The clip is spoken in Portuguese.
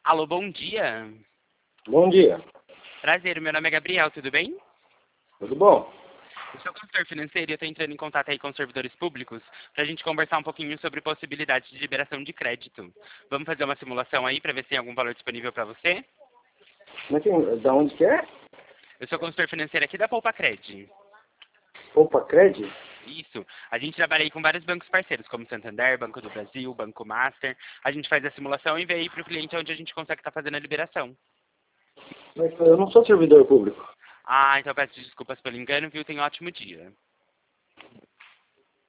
Alô, bom dia. Bom dia. Prazer, meu nome é Gabriel, tudo bem? Tudo bom? Eu sou consultor financeiro e eu estou entrando em contato aí com os servidores públicos para a gente conversar um pouquinho sobre possibilidades de liberação de crédito. Vamos fazer uma simulação aí para ver se tem algum valor disponível para você? Mas da onde que é? Eu sou consultor financeiro aqui da Poupa Cred. Opa, Cred? Isso. A gente trabalha aí com vários bancos parceiros, como Santander, Banco do Brasil, Banco Master. A gente faz a simulação e vê aí para o cliente onde a gente consegue estar fazendo a liberação. Mas eu não sou servidor público. Ah, então peço desculpas pelo engano, viu? Tenha um ótimo dia.